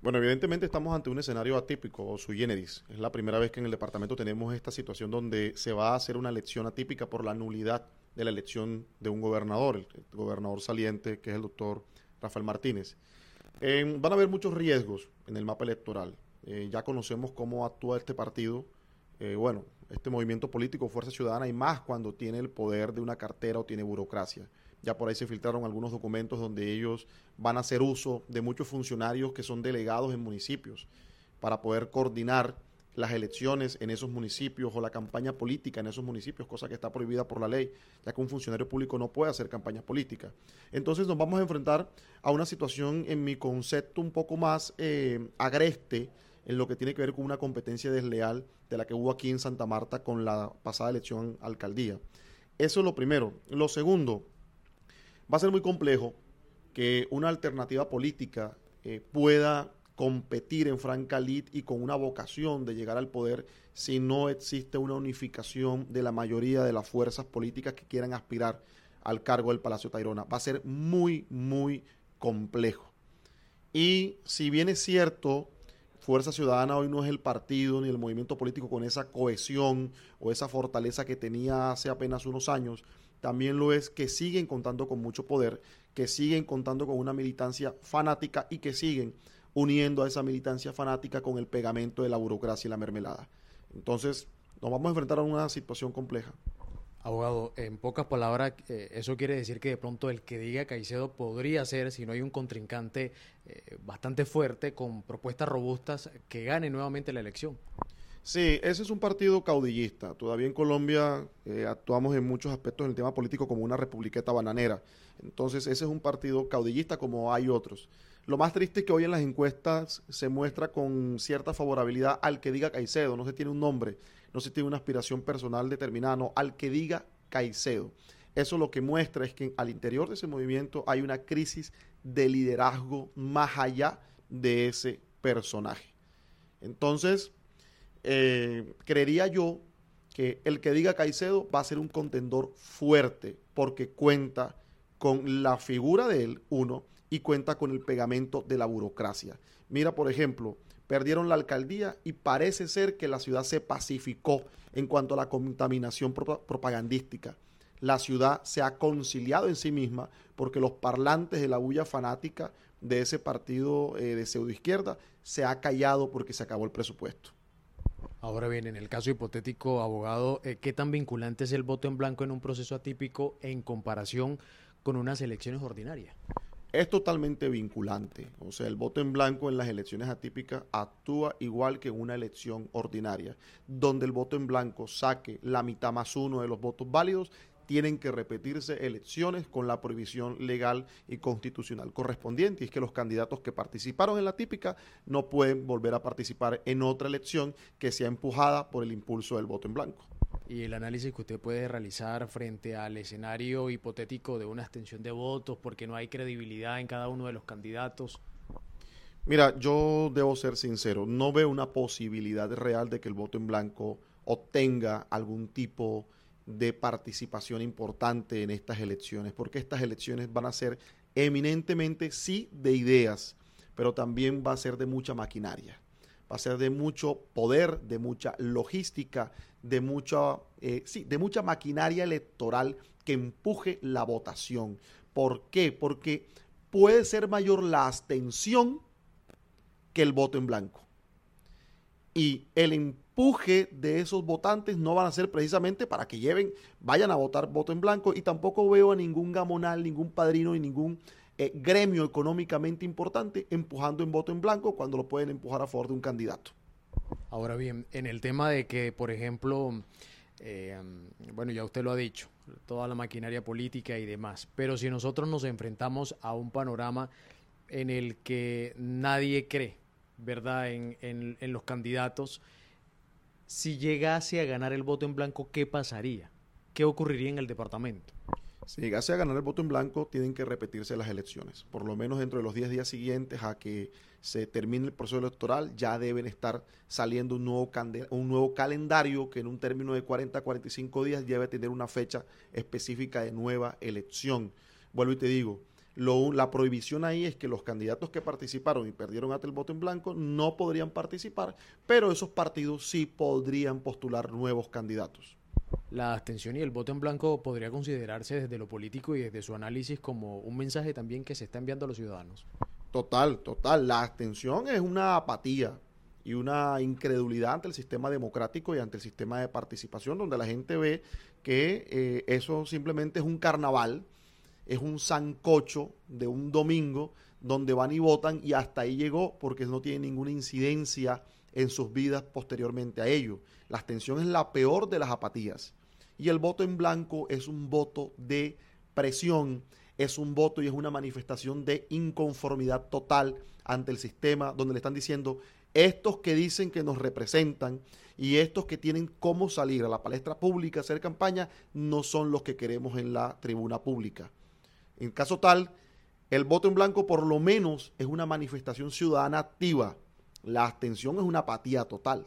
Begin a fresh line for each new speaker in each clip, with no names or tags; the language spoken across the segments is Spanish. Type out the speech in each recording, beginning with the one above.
Bueno, evidentemente estamos ante un escenario atípico o sui generis. Es la primera vez que en el departamento tenemos esta situación donde se va a hacer una elección atípica por la nulidad de la elección de un gobernador, el gobernador saliente, que es el doctor Rafael Martínez. Van a haber muchos riesgos en el mapa electoral. Ya conocemos cómo actúa este partido, bueno, este movimiento político, Fuerza Ciudadana, y más cuando tiene el poder de una cartera o tiene burocracia. Ya por ahí se filtraron algunos documentos donde ellos van a hacer uso de muchos funcionarios que son delegados en municipios para poder coordinar las elecciones en esos municipios o la campaña política en esos municipios, cosa que está prohibida por la ley, ya que un funcionario público no puede hacer campaña política. Entonces nos vamos a enfrentar a una situación, en mi concepto, un poco más agreste en lo que tiene que ver con una competencia desleal de la que hubo aquí en Santa Marta con la pasada elección a alcaldía. Eso es lo primero. Lo segundo, va a ser muy complejo que una alternativa política pueda competir en franca lid y con una vocación de llegar al poder si no existe una unificación de la mayoría de las fuerzas políticas que quieran aspirar al cargo del Palacio Tayrona. Va a ser muy, muy complejo. Y si bien es cierto, Fuerza Ciudadana hoy no es el partido ni el movimiento político con esa cohesión o esa fortaleza que tenía hace apenas unos años, también lo es que siguen contando con mucho poder, que siguen contando con una militancia fanática y que siguen uniendo a esa militancia fanática con el pegamento de la burocracia y la mermelada. Entonces, nos vamos a enfrentar a una situación compleja.
Abogado, en pocas palabras, eso quiere decir que de pronto el que diga Caicedo podría ser, si no hay un contrincante bastante fuerte, con propuestas robustas, que gane nuevamente la elección.
Sí, ese es un partido caudillista. Todavía en Colombia actuamos en muchos aspectos en el tema político como una republiqueta bananera. Entonces, ese es un partido caudillista como hay otros. Lo más triste es que hoy en las encuestas se muestra con cierta favorabilidad al que diga Caicedo. No se tiene un nombre, no se tiene una aspiración personal determinada, no, al que diga Caicedo. Eso lo que muestra es que al interior de ese movimiento hay una crisis de liderazgo más allá de ese personaje. Entonces, creería yo que el que diga Caicedo va a ser un contendor fuerte porque cuenta con la figura de él, uno, y cuenta con el pegamento de la burocracia. Mira, por ejemplo, perdieron la alcaldía y parece ser que la ciudad se pacificó en cuanto a la contaminación propagandística. La ciudad se ha conciliado en sí misma porque los parlantes de la bulla fanática de ese partido de pseudoizquierda se ha callado porque se acabó el presupuesto.
Ahora bien, en el caso hipotético, abogado, ¿qué tan vinculante es el voto en blanco en un proceso atípico en comparación con unas elecciones ordinarias?
Es totalmente vinculante. O sea, el voto en blanco en las elecciones atípicas actúa igual que en una elección ordinaria, donde el voto en blanco saque la mitad más uno de los votos válidos. Tienen que repetirse elecciones con la prohibición legal y constitucional correspondiente, y es que los candidatos que participaron en la típica no pueden volver a participar en otra elección que sea empujada por el impulso del voto en blanco.
Y el análisis que usted puede realizar frente al escenario hipotético de una abstención de votos porque no hay credibilidad en cada uno de los candidatos.
Mira, yo debo ser sincero, no veo una posibilidad real de que el voto en blanco obtenga algún tipo de participación importante en estas elecciones, porque estas elecciones van a ser eminentemente, sí, de ideas, pero también va a ser de mucha maquinaria, va a ser de mucho poder, de mucha logística, de mucha maquinaria electoral que empuje la votación. ¿Por qué? Porque puede ser mayor la abstención que el voto en blanco. Y el empuje de esos votantes no van a ser precisamente para que vayan a votar voto en blanco, y tampoco veo a ningún gamonal, ningún padrino ni ningún gremio económicamente importante empujando en voto en blanco cuando lo pueden empujar a favor de un candidato.
Ahora bien, en el tema de que, por ejemplo, bueno, ya usted lo ha dicho, toda la maquinaria política y demás, pero si nosotros nos enfrentamos a un panorama en el que nadie cree, ¿verdad?, en los candidatos, si llegase a ganar el voto en blanco, ¿qué pasaría? ¿Qué ocurriría en el departamento?
Si llegase a ganar el voto en blanco, tienen que repetirse las elecciones. Por lo menos dentro de los 10 días siguientes a que se termine el proceso electoral, ya deben estar saliendo un nuevo calendario que en un término de 40 a 45 días debe tener una fecha específica de nueva elección. Vuelvo y te digo, La prohibición ahí es que los candidatos que participaron y perdieron ante el voto en blanco no podrían participar, pero esos partidos sí podrían postular nuevos candidatos.
La abstención y el voto en blanco podría considerarse desde lo político y desde su análisis como un mensaje también que se está enviando a los ciudadanos.
Total, total. La abstención es una apatía y una incredulidad ante el sistema democrático y ante el sistema de participación, donde la gente ve que eso simplemente es un carnaval, es un sancocho de un domingo donde van y votan y hasta ahí llegó porque no tiene ninguna incidencia en sus vidas posteriormente a ello. La abstención es la peor de las apatías y el voto en blanco es un voto de presión, es un voto y es una manifestación de inconformidad total ante el sistema, donde le están diciendo estos que dicen que nos representan y estos que tienen cómo salir a la palestra pública a hacer campaña no son los que queremos en la tribuna pública. En caso tal, el voto en blanco por lo menos es una manifestación ciudadana activa. La abstención es una apatía total.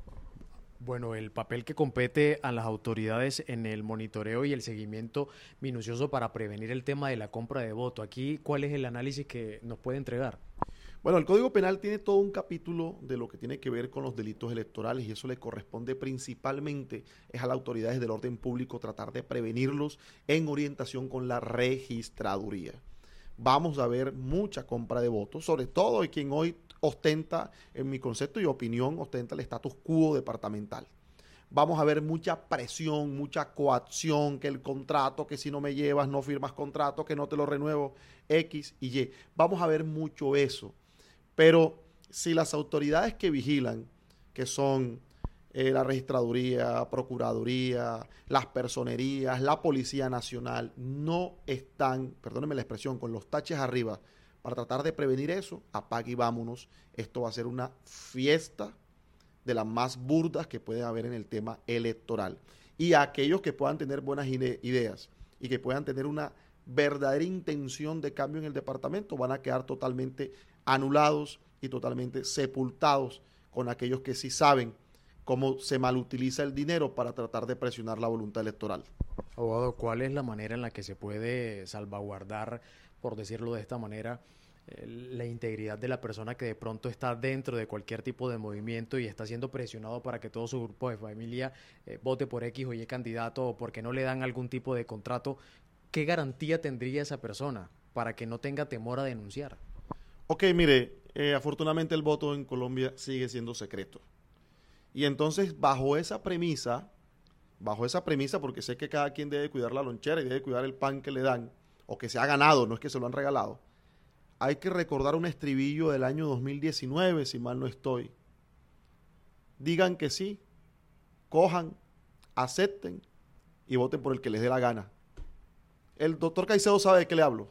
Bueno, el papel que compete a las autoridades en el monitoreo y el seguimiento minucioso para prevenir el tema de la compra de voto. Aquí, ¿cuál es el análisis que nos puede entregar?
Bueno, el Código Penal tiene todo un capítulo de lo que tiene que ver con los delitos electorales y eso le corresponde principalmente es a las autoridades del orden público tratar de prevenirlos en orientación con la registraduría. Vamos a ver mucha compra de votos, sobre todo de quien hoy ostenta, en mi concepto y opinión, ostenta el status quo departamental. Vamos a ver mucha presión, mucha coacción, que el contrato, que si no me llevas no firmas contrato, que no te lo renuevo, X y Y. Vamos a ver mucho eso. Pero si las autoridades que vigilan, que son la registraduría, procuraduría, las personerías, la Policía Nacional, no están, perdónenme la expresión, con los taches arriba para tratar de prevenir eso, apague y vámonos. Esto va a ser una fiesta de las más burdas que puede haber en el tema electoral. Y a aquellos que puedan tener buenas ideas y que puedan tener una verdadera intención de cambio en el departamento van a quedar totalmente anulados y totalmente sepultados con aquellos que sí saben cómo se malutiliza el dinero para tratar de presionar la voluntad electoral.
Abogado, ¿cuál es la manera en la que se puede salvaguardar, por decirlo de esta manera, la integridad de la persona que de pronto está dentro de cualquier tipo de movimiento y está siendo presionado para que todo su grupo de familia vote por X o Y candidato o porque no le dan algún tipo de contrato? ¿Qué garantía tendría esa persona para que no tenga temor a denunciar?
Ok, mire, afortunadamente el voto en Colombia sigue siendo secreto. Y entonces, bajo esa premisa, porque sé que cada quien debe cuidar la lonchera y debe cuidar el pan que le dan, o que se ha ganado, no es que se lo han regalado, hay que recordar un estribillo del año 2019, si mal no estoy. Digan que sí, cojan, acepten y voten por el que les dé la gana. El doctor Caicedo sabe de qué le hablo.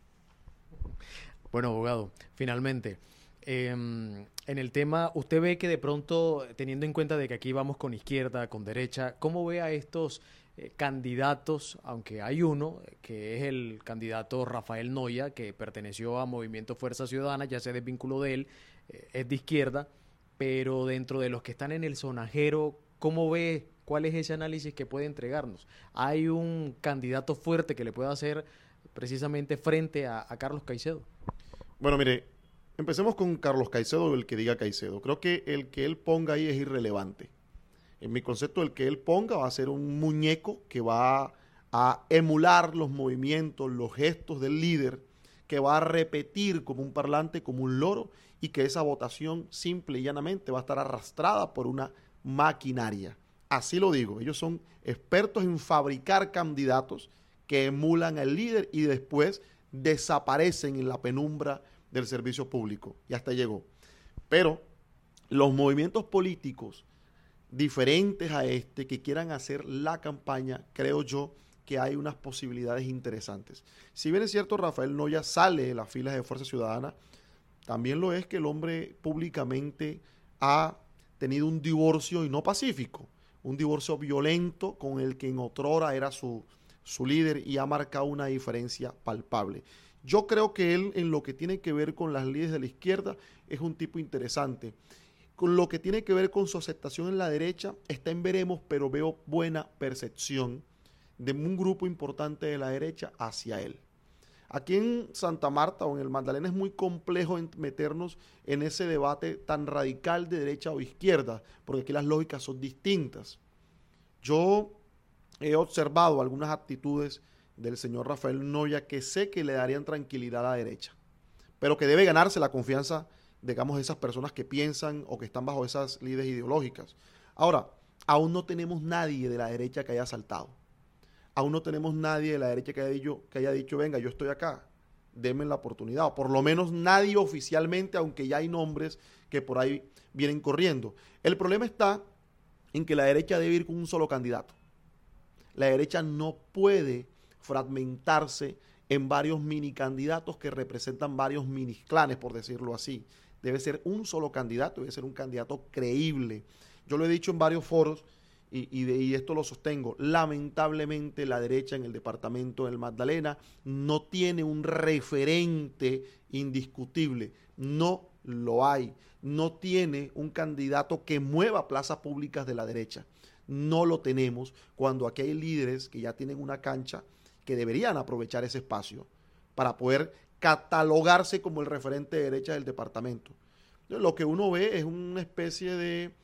Bueno, abogado, finalmente, en el tema, usted ve que de pronto, teniendo en cuenta de que aquí vamos con izquierda, con derecha, ¿cómo ve a estos candidatos, aunque hay uno, que es el candidato Rafael Noya, que perteneció a Movimiento Fuerza Ciudadana, ya se desvinculó de él, es de izquierda, pero dentro de los que están en el sonajero, ¿cómo ve? ¿Cuál es ese análisis que puede entregarnos? ¿Hay un candidato fuerte que le pueda hacer precisamente frente a Carlos Caicedo?
Bueno, mire, empecemos con Carlos Caicedo o el que diga Caicedo. Creo que el que él ponga ahí es irrelevante. En mi concepto, el que él ponga va a ser un muñeco que va a emular los movimientos, los gestos del líder, que va a repetir como un parlante, como un loro, y que esa votación simple y llanamente va a estar arrastrada por una maquinaria. Así lo digo, ellos son expertos en fabricar candidatos que emulan al líder y después desaparecen en la penumbra del servicio público. Y hasta llegó. Pero los movimientos políticos diferentes a este que quieran hacer la campaña, creo yo que hay unas posibilidades interesantes. Si bien es cierto, Rafael Noya sale de las filas de Fuerza Ciudadana, también lo es que el hombre públicamente ha tenido un divorcio y no pacífico, un divorcio violento con el que en otrora era su líder y ha marcado una diferencia palpable. Yo creo que él, en lo que tiene que ver con las líderes de la izquierda, es un tipo interesante. Con lo que tiene que ver con su aceptación en la derecha, está en veremos, pero veo buena percepción de un grupo importante de la derecha hacia él. Aquí en Santa Marta o en el Magdalena es muy complejo meternos en ese debate tan radical de derecha o izquierda, porque aquí las lógicas son distintas. Yo he observado algunas actitudes del señor Rafael Noya que sé que le darían tranquilidad a la derecha, pero que debe ganarse la confianza, digamos, de esas personas que piensan o que están bajo esas líderes ideológicas. Ahora, aún no tenemos nadie de la derecha que haya saltado. Aún no tenemos nadie de la derecha que haya dicho, venga, yo estoy acá, denme la oportunidad. O por lo menos nadie oficialmente, aunque ya hay nombres que por ahí vienen corriendo. El problema está en que la derecha debe ir con un solo candidato. La derecha no puede fragmentarse en varios mini candidatos que representan varios mini clanes, por decirlo así. Debe ser un solo candidato, debe ser un candidato creíble. Yo lo he dicho en varios foros y esto lo sostengo. Lamentablemente la derecha en el departamento del Magdalena no tiene un referente indiscutible. No lo hay. No tiene un candidato que mueva plazas públicas de la derecha. No lo tenemos cuando aquí hay líderes que ya tienen una cancha que deberían aprovechar ese espacio para poder catalogarse como el referente de derecha del departamento. Entonces, lo que uno ve es una especie de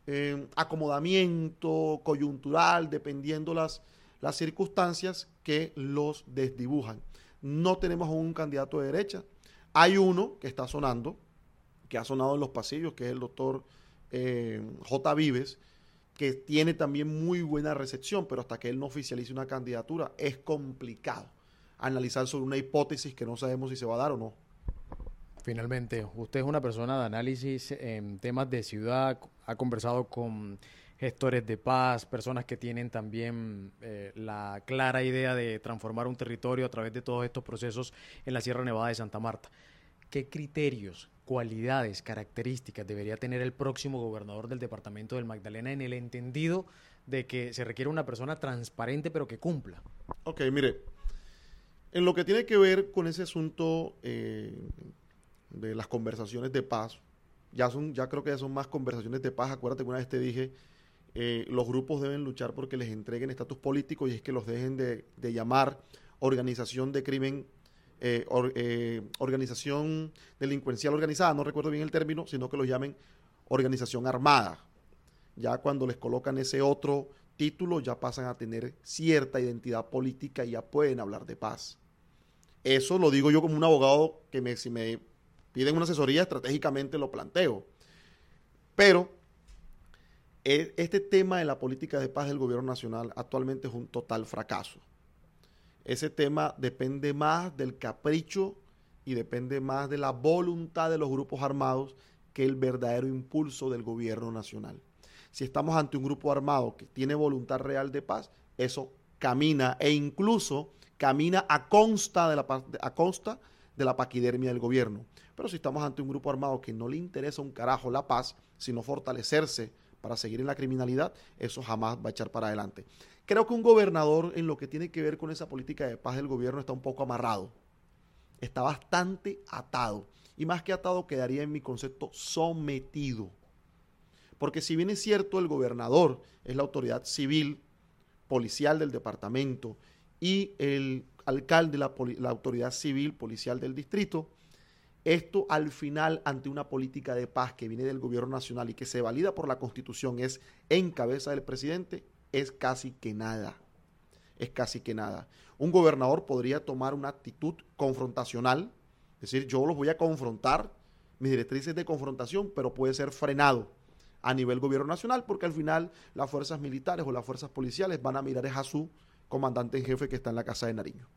acomodamiento coyuntural, dependiendo las circunstancias que los desdibujan. No tenemos un candidato de derecha. Hay uno que está sonando, que ha sonado en los pasillos, que es el doctor J. Vives, que tiene también muy buena recepción, pero hasta que él no oficialice una candidatura es complicado analizar sobre una hipótesis que no sabemos si se va a dar o no.
Finalmente, usted es una persona de análisis en temas de ciudad, ha conversado con gestores de paz, personas que tienen también la clara idea de transformar un territorio a través de todos estos procesos en la Sierra Nevada de Santa Marta. ¿Qué criterios, cualidades, características debería tener el próximo gobernador del departamento del Magdalena en el entendido de que se requiere una persona transparente pero que cumpla?
Ok, mire, en lo que tiene que ver con ese asunto de las conversaciones de paz, ya creo que ya son más conversaciones de paz. Acuérdate que una vez te dije, los grupos deben luchar porque les entreguen estatus político y es que los dejen de llamar organización de crimen, organización delincuencial organizada, no recuerdo bien el término, sino que los llamen organización armada. Ya cuando les colocan ese otro título ya pasan a tener cierta identidad política y ya pueden hablar de paz. Eso lo digo yo como un abogado que si me piden una asesoría estratégicamente lo planteo. Pero este tema de la política de paz del gobierno nacional actualmente es un total fracaso. Ese tema depende más del capricho y depende más de la voluntad de los grupos armados que el verdadero impulso del gobierno nacional. Si estamos ante un grupo armado que tiene voluntad real de paz, eso camina e incluso camina a consta de la paquidermia del gobierno. Pero si estamos ante un grupo armado que no le interesa un carajo la paz, sino fortalecerse para seguir en la criminalidad, eso jamás va a echar para adelante. Creo que un gobernador en lo que tiene que ver con esa política de paz del gobierno está un poco amarrado. Está bastante atado. Y más que atado quedaría en mi concepto sometido. Porque si bien es cierto el gobernador es la autoridad civil, policial del departamento y el alcalde la autoridad civil, policial del distrito, esto al final ante una política de paz que viene del gobierno nacional y que se valida por la Constitución es en cabeza del presidente, es casi que nada. Es casi que nada. Un gobernador podría tomar una actitud confrontacional, es decir, yo los voy a confrontar, mis directrices de confrontación, pero puede ser frenado a nivel gobierno nacional porque al final las fuerzas militares o las fuerzas policiales van a mirar a su comandante en jefe que está en la Casa de Nariño.